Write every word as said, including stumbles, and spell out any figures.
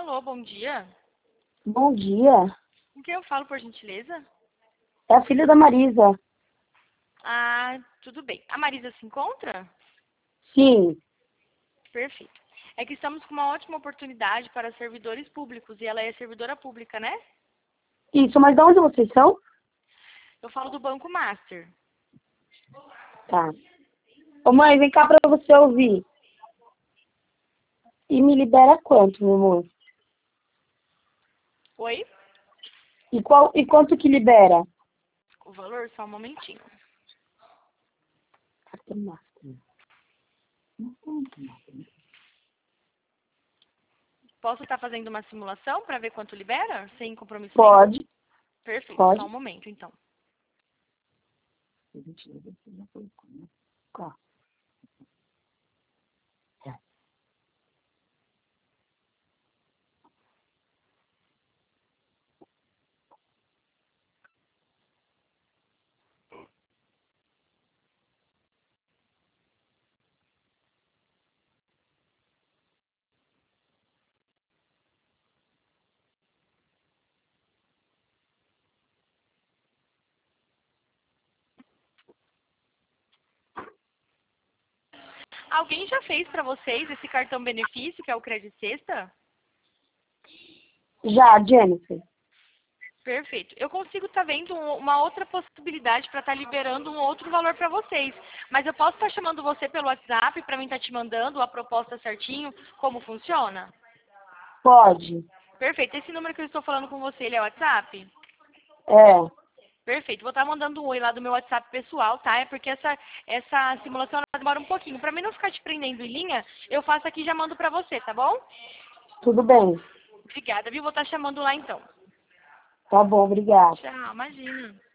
Alô, bom dia. Bom dia. Com quem eu falo, por gentileza? É a filha da Marisa. Ah, tudo bem. A Marisa se encontra? Sim. Perfeito. É que estamos com uma ótima oportunidade para servidores públicos e ela é servidora pública, né? Isso, mas de onde vocês são? Eu falo do Banco Master. Tá. Ô mãe, vem cá pra você ouvir. E me libera quanto, meu amor? Oi? E, qual, e quanto que libera? O valor, só um momentinho. Cartão Master. Posso estar fazendo uma simulação para ver quanto libera? Sem compromisso nenhum? Pode, Perfeito. Só um pode. momento, então. Tá. Alguém já fez para vocês esse cartão benefício, que é o Credit Sexta? Já, Jennifer. Perfeito. Eu consigo estar vendo um- uma outra possibilidade para estar liberando um outro valor para vocês. Mas eu posso estar chamando você pelo WhatsApp para mim estar te mandando a proposta certinho, como funciona? Pode. Perfeito. Esse número que eu estou falando com você, ele é WhatsApp? É. Perfeito. Vou estar mandando um oi lá do meu WhatsApp pessoal, tá? É porque essa, essa simulação ela demora um pouquinho. Para mim não ficar te prendendo em linha, eu faço aqui e já mando para você, tá bom? Tudo bem. Obrigada, viu? Vou estar chamando lá então. Tá bom, obrigada. Tchau, imagina.